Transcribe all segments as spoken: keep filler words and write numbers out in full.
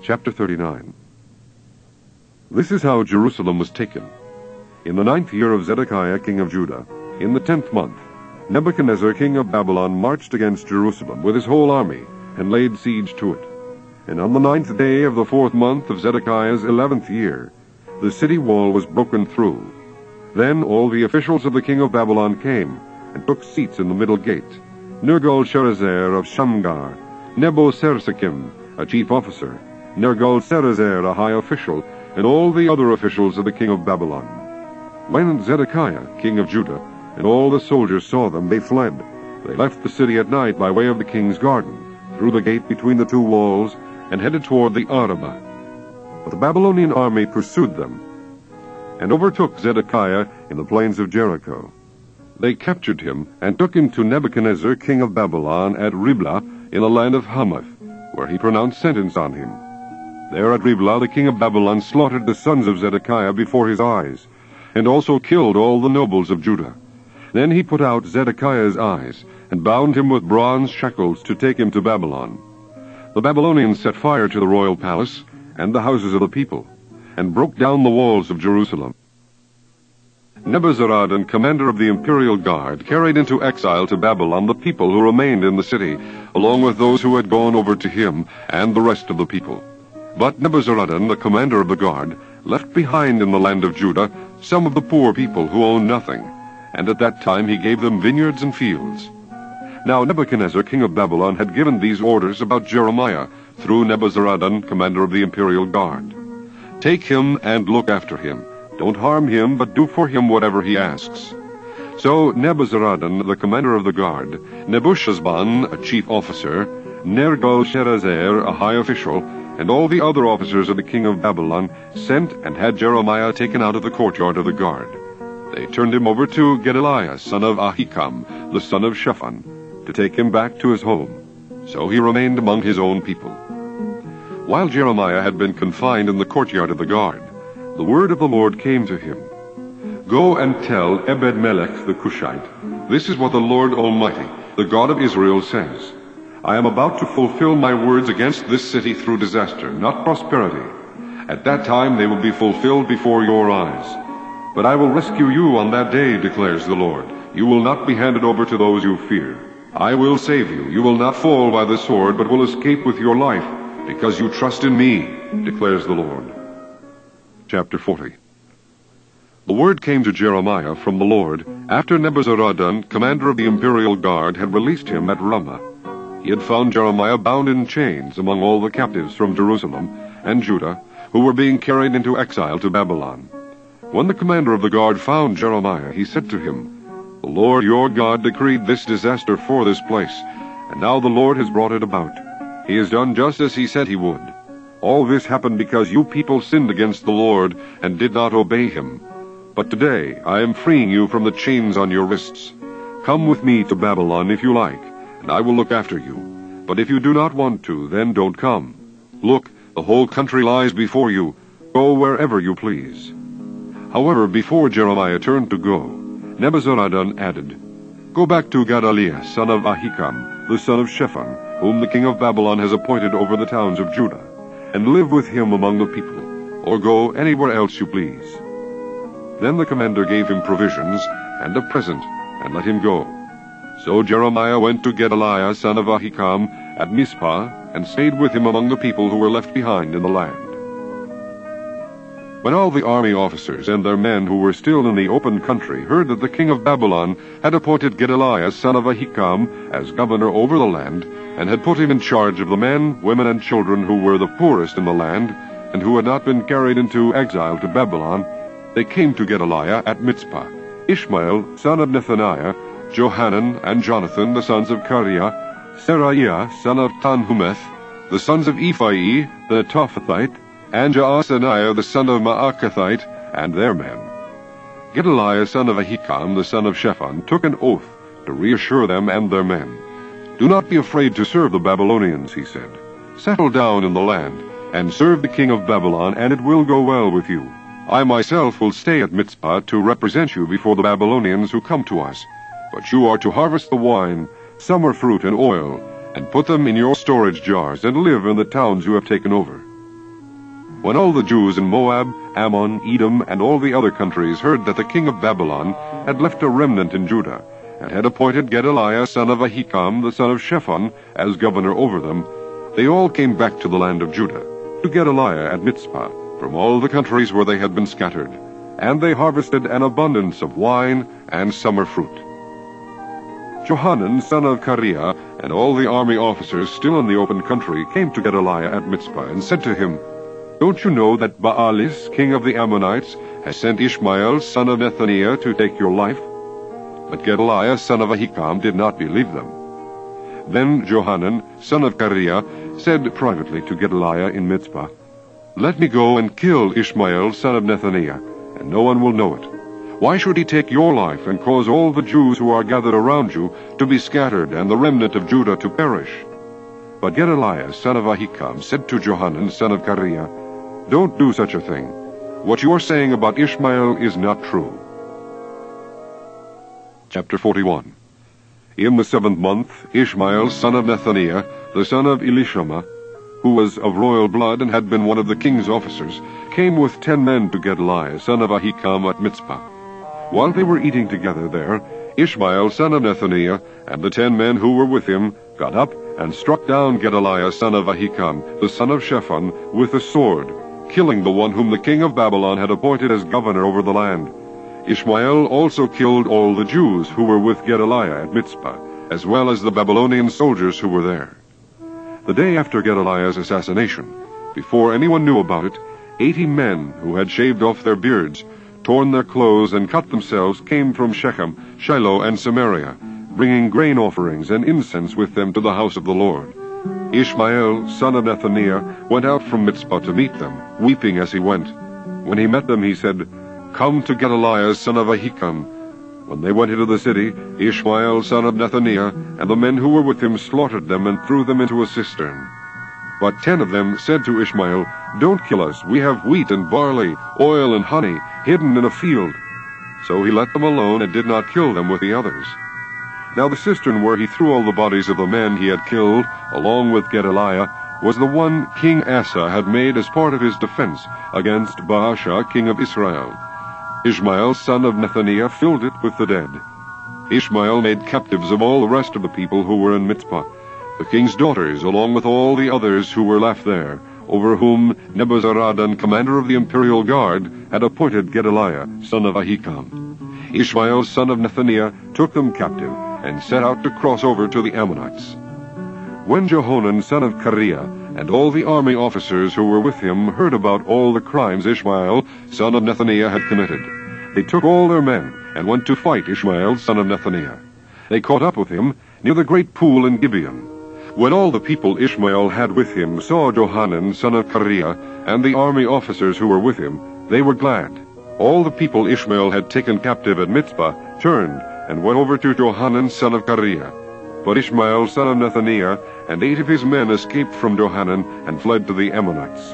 Chapter thirty-nine. This is how Jerusalem was taken. In the ninth year of Zedekiah king of Judah, in the tenth month, Nebuchadnezzar king of Babylon marched against Jerusalem with his whole army, and laid siege to it. And on the ninth day of the fourth month of Zedekiah's eleventh year, the city wall was broken through. Then all the officials of the king of Babylon came, and took seats in the middle gate, Nergal-Sharezer of Shamgar, Nebo-Sarsekim, a chief officer, Nergal-Sarezer, a high official, and all the other officials of the king of Babylon. When Zedekiah, king of Judah, and all the soldiers saw them, they fled. They left the city at night by way of the king's garden, through the gate between the two walls, and headed toward the Arabah. But the Babylonian army pursued them, and overtook Zedekiah in the plains of Jericho. They captured him, and took him to Nebuchadnezzar king of Babylon at Riblah in the land of Hamath, where he pronounced sentence on him. There at Riblah the king of Babylon slaughtered the sons of Zedekiah before his eyes, and also killed all the nobles of Judah. Then he put out Zedekiah's eyes, and bound him with bronze shackles to take him to Babylon. The Babylonians set fire to the royal palace and the houses of the people, and broke down the walls of Jerusalem. Nebuzaradan, commander of the imperial guard, carried into exile to Babylon the people who remained in the city, along with those who had gone over to him, and the rest of the people. But Nebuzaradan, the commander of the guard, left behind in the land of Judah some of the poor people who owned nothing, and at that time he gave them vineyards and fields. Now Nebuchadnezzar, king of Babylon, had given these orders about Jeremiah, through Nebuzaradan, commander of the imperial guard. Take him and look after him. Don't harm him, but do for him whatever he asks. So Nebuzaradan, the commander of the guard, Nebuchadnezzar, a chief officer, Nergal-Sharezer, a high official, and all the other officers of the king of Babylon sent and had Jeremiah taken out of the courtyard of the guard. They turned him over to Gedaliah, son of Ahikam, the son of Shaphan, to take him back to his home. So he remained among his own people. While Jeremiah had been confined in the courtyard of the guard, the word of the Lord came to him. Go and tell Ebed-Melech the Cushite, this is what the Lord Almighty, the God of Israel, says. I am about to fulfill my words against this city through disaster, not prosperity. At that time they will be fulfilled before your eyes. But I will rescue you on that day, declares the Lord. You will not be handed over to those you fear. I will save you. You will not fall by the sword, but will escape with your life, because you trust in me, declares the Lord. Chapter forty. The word came to Jeremiah from the Lord after Nebuzaradan, commander of the imperial guard, had released him at Ramah. He had found Jeremiah bound in chains among all the captives from Jerusalem and Judah who were being carried into exile to Babylon. When the commander of the guard found Jeremiah, he said to him, The Lord your God decreed this disaster for this place, and now the Lord has brought it about. He has done just as he said he would. All this happened because you people sinned against the Lord and did not obey him. But today I am freeing you from the chains on your wrists. Come with me to Babylon if you like, and I will look after you. But if you do not want to, then don't come. Look, the whole country lies before you. Go wherever you please. However, before Jeremiah turned to go, Nebuzaradan added, Go back to Gedaliah, son of Ahikam, the son of Shaphan, whom the king of Babylon has appointed over the towns of Judah, and live with him among the people, or go anywhere else you please. Then the commander gave him provisions and a present, and let him go. So Jeremiah went to Gedaliah, son of Ahikam, at Mizpah, and stayed with him among the people who were left behind in the land. When all the army officers and their men who were still in the open country heard that the king of Babylon had appointed Gedaliah, son of Ahikam, as governor over the land, and had put him in charge of the men, women, and children who were the poorest in the land, and who had not been carried into exile to Babylon, they came to Gedaliah at Mizpah. Ishmael, son of Nethaniah, Johanan and Jonathan, the sons of Kareah, Seraiah, son of Tanhumeth, the sons of Ephai, the Tophathite, and Jaasaniah, the son of Maacathite, and their men. Gedaliah, son of Ahikam, the son of Shaphan, took an oath to reassure them and their men. Do not be afraid to serve the Babylonians, he said. Settle down in the land, and serve the king of Babylon, and it will go well with you. I myself will stay at Mizpah to represent you before the Babylonians who come to us. But you are to harvest the wine, summer fruit, and oil, and put them in your storage jars, and live in the towns you have taken over. When all the Jews in Moab, Ammon, Edom, and all the other countries heard that the king of Babylon had left a remnant in Judah, and had appointed Gedaliah son of Ahikam, the son of Shaphan, as governor over them, they all came back to the land of Judah, to Gedaliah at Mizpah, from all the countries where they had been scattered, and they harvested an abundance of wine and summer fruit. Johanan son of Kareah and all the army officers still in the open country came to Gedaliah at Mizpah, and said to him, "Don't you know that Baalis, king of the Ammonites, has sent Ishmael son of Nethaniah to take your life?" But Gedaliah son of Ahikam did not believe them. Then Johanan son of Kareah said privately to Gedaliah in Mizpah, "Let me go and kill Ishmael son of Nethaniah, and no one will know it. Why should he take your life and cause all the Jews who are gathered around you to be scattered and the remnant of Judah to perish?" But Gedaliah son of Ahikam said to Johanan son of Kareah, "Don't do such a thing. What you are saying about Ishmael is not true." Chapter forty-one. In the seventh month, Ishmael son of Nethaniah, the son of Elishama, who was of royal blood and had been one of the king's officers, came with ten men to Gedaliah son of Ahikam at Mizpah. While they were eating together there, Ishmael son of Nethaniah and the ten men who were with him got up and struck down Gedaliah son of Ahikam, the son of Shaphan, with a sword, killing the one whom the king of Babylon had appointed as governor over the land. Ishmael also killed all the Jews who were with Gedaliah at Mizpah, as well as the Babylonian soldiers who were there. The day after Gedaliah's assassination, before anyone knew about it, eighty men who had shaved off their beards, torn their clothes, and cut themselves came from Shechem, Shiloh, and Samaria, bringing grain offerings and incense with them to the house of the Lord. Ishmael, son of Nethaniah, went out from Mizpah to meet them, weeping as he went. When he met them, he said, "Come to Gedaliah, son of Ahikam." When they went into the city, Ishmael, son of Nethaniah, and the men who were with him slaughtered them and threw them into a cistern. But ten of them said to Ishmael, "Don't kill us. We have wheat and barley, oil and honey, hidden in a field." So he let them alone and did not kill them with the others. Now the cistern where he threw all the bodies of the men he had killed, along with Gedaliah, was the one King Asa had made as part of his defense against Baasha, king of Israel. Ishmael, son of Nethaniah, filled it with the dead. Ishmael made captives of all the rest of the people who were in Mizpah, the king's daughters, along with all the others who were left there, over whom Nebuzaradan, commander of the imperial guard, had appointed Gedaliah, son of Ahikam. Ishmael, son of Nethaniah, took them captive, and set out to cross over to the Ammonites. When Johanan, son of Kareah, and all the army officers who were with him heard about all the crimes Ishmael, son of Nethaniah, had committed, they took all their men and went to fight Ishmael, son of Nethaniah. They caught up with him near the great pool in Gibeon. When all the people Ishmael had with him saw Johanan, son of Kareah, and the army officers who were with him, they were glad. All the people Ishmael had taken captive at Mizpah turned and went over to Johanan, son of Kareah. But Ishmael, son of Nethaniah, and eight of his men escaped from Johanan and fled to the Ammonites.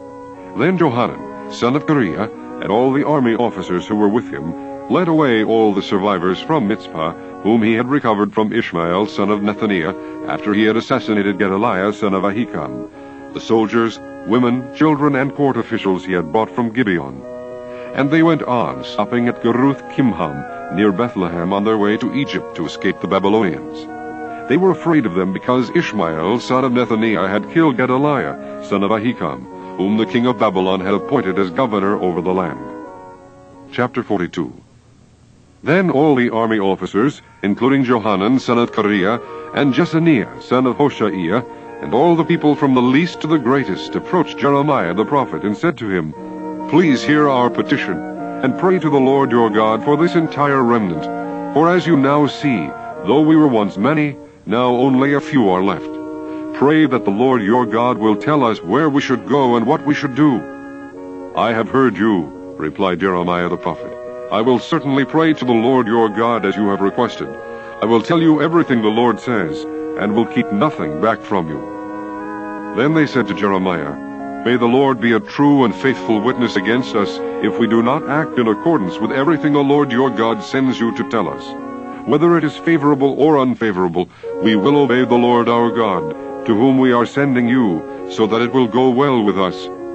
Then Johanan, son of Kareah, and all the army officers who were with him, led away all the survivors from Mizpah, whom he had recovered from Ishmael, son of Nethaniah, after he had assassinated Gedaliah, son of Ahikam, the soldiers, women, children, and court officials he had brought from Gibeon. And they went on, stopping at Geruth Kimham, near Bethlehem, on their way to Egypt to escape the Babylonians. They were afraid of them because Ishmael, son of Nethaniah, had killed Gedaliah, son of Ahikam, whom the king of Babylon had appointed as governor over the land. Chapter forty-two. Then all the army officers, including Johanan, son of Kareah, and Jessaniah, son of Hoshaiah, and all the people from the least to the greatest, approached Jeremiah the prophet and said to him, "Please hear our petition, and pray to the Lord your God for this entire remnant. For as you now see, though we were once many, now only a few are left. Pray that the Lord your God will tell us where we should go and what we should do." "I have heard you," replied Jeremiah the prophet. "I will certainly pray to the Lord your God as you have requested. I will tell you everything the Lord says, and will keep nothing back from you." Then they said to Jeremiah, "May the Lord be a true and faithful witness against us if we do not act in accordance with everything the Lord your God sends you to tell us. Whether it is favorable or unfavorable, we will obey the Lord our God, to whom we are sending you, so that it will go well with us,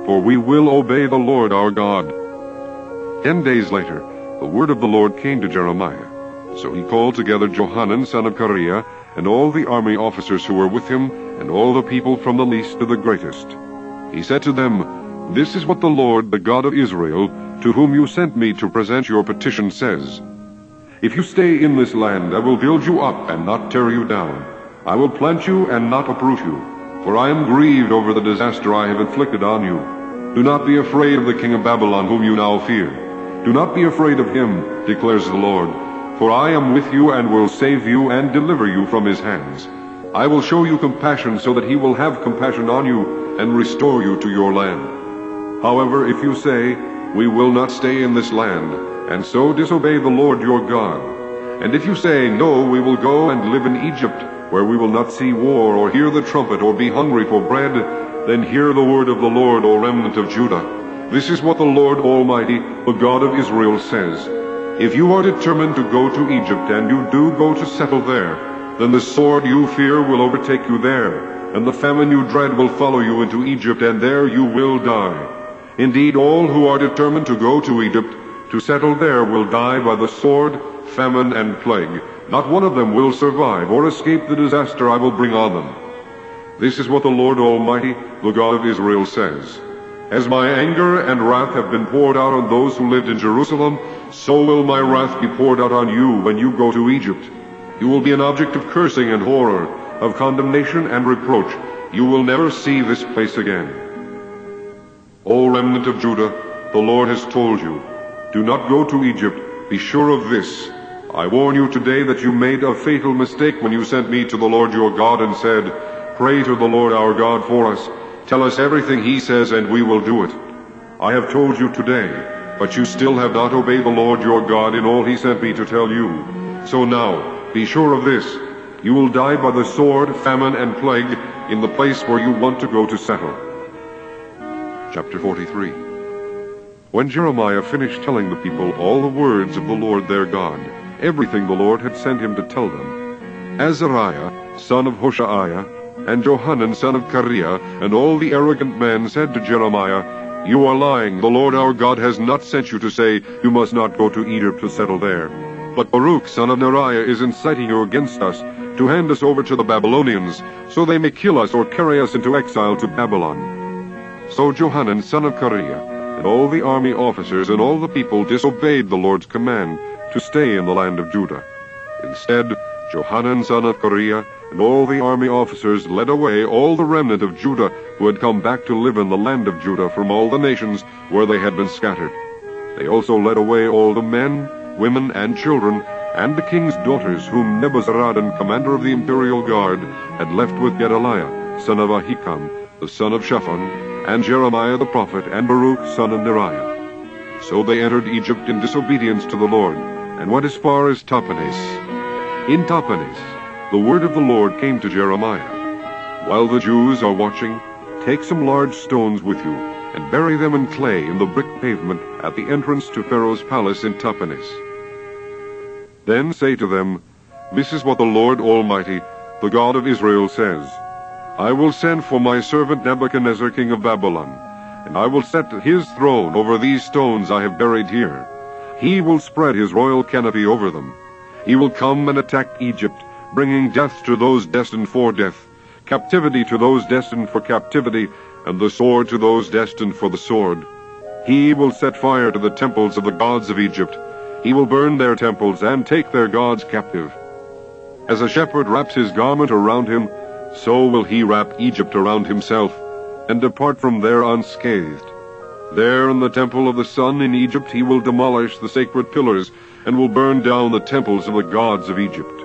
for we will obey the Lord our God." Ten days later, the word of the Lord came to Jeremiah. So he called together Johanan son of Kareah, and all the army officers who were with him, and all the people from the least to the greatest. He said to them, "This is what the Lord, the God of Israel, to whom you sent me to present your petition, says. If you stay in this land, I will build you up and not tear you down. I will plant you and not uproot you, for I am grieved over the disaster I have inflicted on you. Do not be afraid of the king of Babylon, whom you now fear. Do not be afraid of him, declares the Lord, for I am with you and will save you and deliver you from his hands. I will show you compassion so that he will have compassion on you and restore you to your land. However, if you say, 'We will not stay in this land,' and so disobey the Lord your God, and if you say, 'No, we will go and live in Egypt, where we will not see war or hear the trumpet or be hungry for bread,' then hear the word of the Lord, O remnant of Judah. This is what the Lord Almighty, the God of Israel, says. If you are determined to go to Egypt, and you do go to settle there, then the sword you fear will overtake you there, and the famine you dread will follow you into Egypt, and there you will die. Indeed, all who are determined to go to Egypt, to settle there, will die by the sword, famine, and plague. Not one of them will survive or escape the disaster I will bring on them. This is what the Lord Almighty, the God of Israel, says. As my anger and wrath have been poured out on those who lived in Jerusalem, so will my wrath be poured out on you when you go to Egypt. You will be an object of cursing and horror, of condemnation and reproach. You will never see this place again. O remnant of Judah, the Lord has told you, do not go to Egypt. Be sure of this. I warn you today that you made a fatal mistake when you sent me to the Lord your God and said, 'Pray to the Lord our God for us. Tell us everything he says, and we will do it.' I have told you today, but you still have not obeyed the Lord your God in all he sent me to tell you. So now, be sure of this. You will die by the sword, famine, and plague in the place where you want to go to settle." Chapter forty-three. When Jeremiah finished telling the people all the words of the Lord their God, everything the Lord had sent him to tell them, Azariah, son of Hoshaiah, and Johanan, son of Kareah, and all the arrogant men said to Jeremiah, "You are lying. The Lord our God has not sent you to say, 'You must not go to Egypt to settle there.' But Baruch, son of Neriah, is inciting you against us, to hand us over to the Babylonians, so they may kill us or carry us into exile to Babylon." So Johanan, son of Kareah, and all the army officers and all the people disobeyed the Lord's command to stay in the land of Judah. Instead, Johanan, son of Kareah, and all the army officers led away all the remnant of Judah who had come back to live in the land of Judah from all the nations where they had been scattered. They also led away all the men, women, and children, and the king's daughters whom Nebuzaradan, commander of the imperial guard, had left with Gedaliah, son of Ahikam, the son of Shaphan, and Jeremiah the prophet, and Baruch, son of Neriah. So they entered Egypt in disobedience to the Lord, and went as far as Tahpanhes. In Tahpanhes, the word of the Lord came to Jeremiah. "While the Jews are watching, take some large stones with you, and bury them in clay in the brick pavement at the entrance to Pharaoh's palace in Tahpanhes. Then say to them, 'This is what the Lord Almighty, the God of Israel, says. I will send for my servant Nebuchadnezzar, king of Babylon, and I will set his throne over these stones I have buried here. He will spread his royal canopy over them. He will come and attack Egypt, bringing death to those destined for death, captivity to those destined for captivity, and the sword to those destined for the sword. He will set fire to the temples of the gods of Egypt. He will burn their temples and take their gods captive. As a shepherd wraps his garment around him, so will he wrap Egypt around himself, and depart from there unscathed. There in the temple of the sun in Egypt he will demolish the sacred pillars, and will burn down the temples of the gods of Egypt."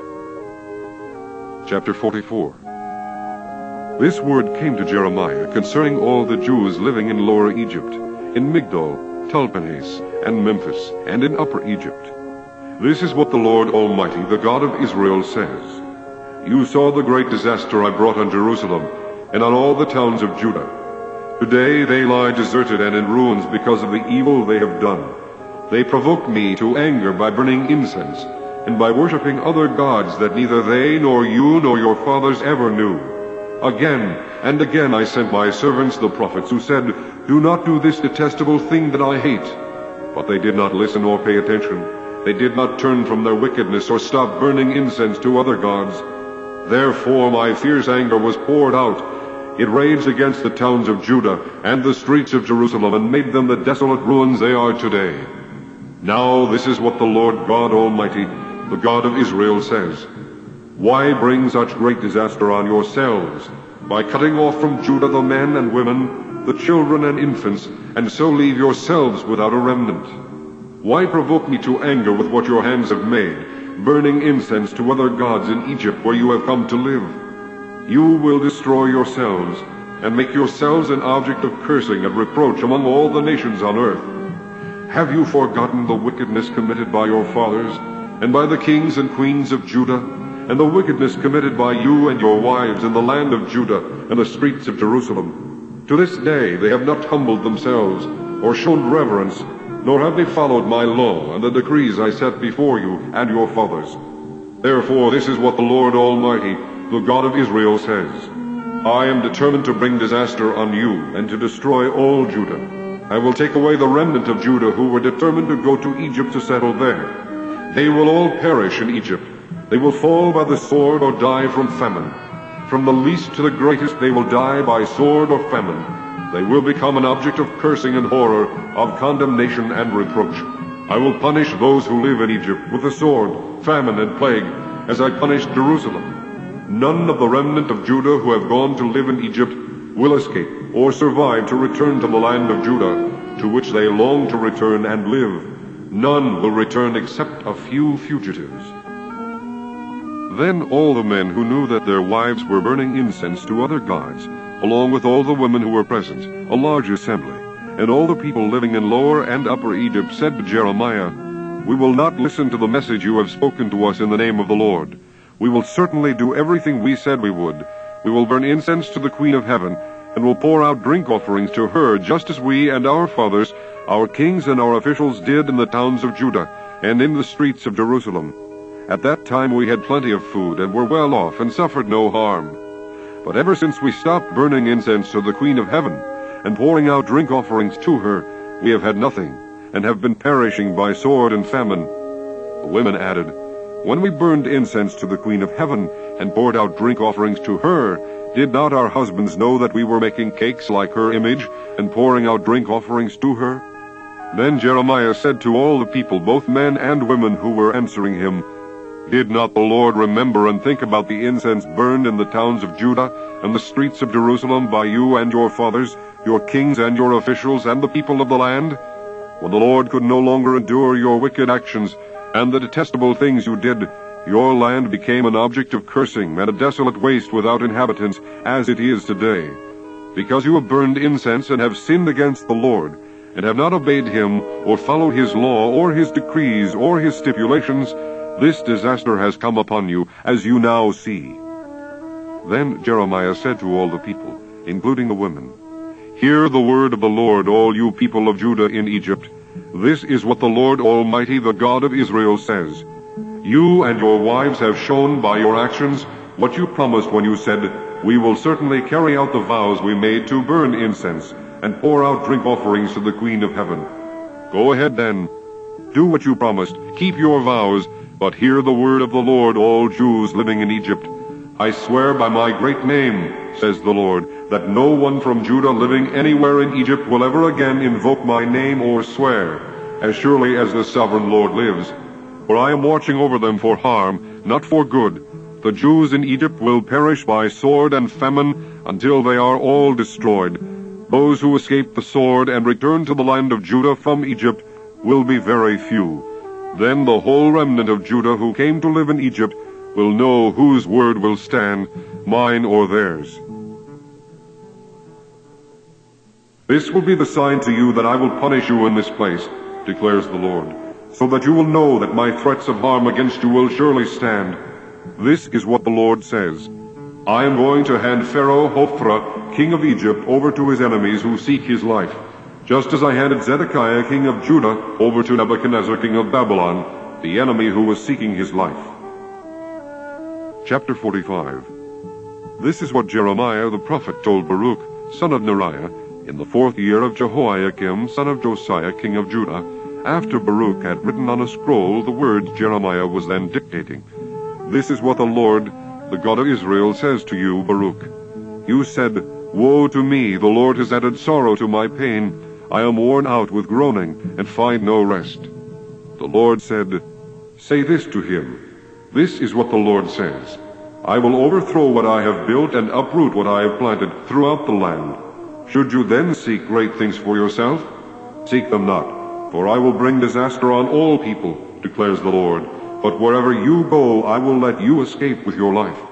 Chapter forty-four. This word came to Jeremiah concerning all the Jews living in Lower Egypt, in Migdol, Tahpanhes, and Memphis, and in Upper Egypt. This is what the Lord Almighty, the God of Israel, says. You saw the great disaster I brought on Jerusalem, and on all the towns of Judah. Today they lie deserted and in ruins because of the evil they have done. They provoked me to anger by burning incense, and by worshipping other gods that neither they nor you nor your fathers ever knew. Again and again I sent my servants the prophets, who said, "Do not do this detestable thing that I hate." But they did not listen or pay attention. They did not turn from their wickedness or stop burning incense to other gods. Therefore my fierce anger was poured out. It raged against the towns of Judah and the streets of Jerusalem, and made them the desolate ruins they are today. Now this is what the Lord God Almighty, the God of Israel, says: Why bring such great disaster on yourselves, by cutting off from Judah the men and women, the children and infants, and so leave yourselves without a remnant? Why provoke me to anger with what your hands have made, burning incense to other gods in Egypt, where you have come to live? You will destroy yourselves, and make yourselves an object of cursing and reproach among all the nations on earth. Have you forgotten the wickedness committed by your fathers, and by the kings and queens of Judah, and the wickedness committed by you and your wives in the land of Judah and the streets of Jerusalem? To this day they have not humbled themselves, or shown reverence, nor have they followed my law and the decrees I set before you and your fathers. Therefore this is what the Lord Almighty, the God of Israel, says: I am determined to bring disaster on you and to destroy all Judah. I will take away the remnant of Judah who were determined to go to Egypt to settle there. They will all perish in Egypt. They will fall by the sword or die from famine. From the least to the greatest they will die by sword or famine. They will become an object of cursing and horror, of condemnation and reproach. I will punish those who live in Egypt with the sword, famine, and plague, as I punished Jerusalem. None of the remnant of Judah who have gone to live in Egypt will escape or survive to return to the land of Judah, to which they long to return and live. None will return except a few fugitives. Then all the men who knew that their wives were burning incense to other gods, along with all the women who were present, a large assembly, and all the people living in Lower and Upper Egypt, said to Jeremiah, We will not listen to the message you have spoken to us in the name of the Lord. We will certainly do everything we said we would. We will burn incense to the Queen of Heaven, and will pour out drink offerings to her, just as we and our fathers, our kings and our officials, did in the towns of Judah and in the streets of Jerusalem. At that time we had plenty of food, and were well off, and suffered no harm. But ever since we stopped burning incense to the Queen of Heaven, and pouring out drink offerings to her, we have had nothing, and have been perishing by sword and famine. The women added, When we burned incense to the Queen of Heaven, and poured out drink offerings to her, did not our husbands know that we were making cakes like her image, and pouring out drink offerings to her? Then Jeremiah said to all the people, both men and women who were answering him, Did not the Lord remember and think about the incense burned in the towns of Judah and the streets of Jerusalem by you and your fathers, your kings and your officials, and the people of the land? When the Lord could no longer endure your wicked actions and the detestable things you did, your land became an object of cursing and a desolate waste without inhabitants, as it is today. Because you have burned incense and have sinned against the Lord, and have not obeyed him, or followed his law, or his decrees, or his stipulations, this disaster has come upon you, as you now see. Then Jeremiah said to all the people, including the women, Hear the word of the Lord, all you people of Judah in Egypt. This is what the Lord Almighty, the God of Israel, says. You and your wives have shown by your actions what you promised when you said, We will certainly carry out the vows we made to burn incense and pour out drink offerings to the Queen of Heaven. Go ahead then. Do what you promised. Keep your vows, but hear the word of the Lord, all Jews living in Egypt. I swear by my great name, says the Lord, that no one from Judah living anywhere in Egypt will ever again invoke my name or swear, as surely as the sovereign Lord lives. For I am watching over them for harm, not for good. The Jews in Egypt will perish by sword and famine until they are all destroyed. Those who escape the sword and return to the land of Judah from Egypt will be very few. Then the whole remnant of Judah who came to live in Egypt will know whose word will stand, mine or theirs. This will be the sign to you that I will punish you in this place, declares the Lord, so that you will know that my threats of harm against you will surely stand. This is what the Lord says. I am going to hand Pharaoh Hophra, king of Egypt, over to his enemies who seek his life, just as I handed Zedekiah, king of Judah, over to Nebuchadnezzar, king of Babylon, the enemy who was seeking his life. Chapter forty-five. This is what Jeremiah the prophet told Baruch, son of Neriah, in the fourth year of Jehoiakim, son of Josiah, king of Judah, after Baruch had written on a scroll the words Jeremiah was then dictating. This is what the Lord, the God of Israel, says to you, Baruch. You said, Woe to me, the Lord has added sorrow to my pain. I am worn out with groaning, and find no rest. The Lord said, Say this to him. This is what the Lord says. I will overthrow what I have built and uproot what I have planted throughout the land. Should you then seek great things for yourself? Seek them not, for I will bring disaster on all people, declares the Lord. But wherever you go, I will let you escape with your life.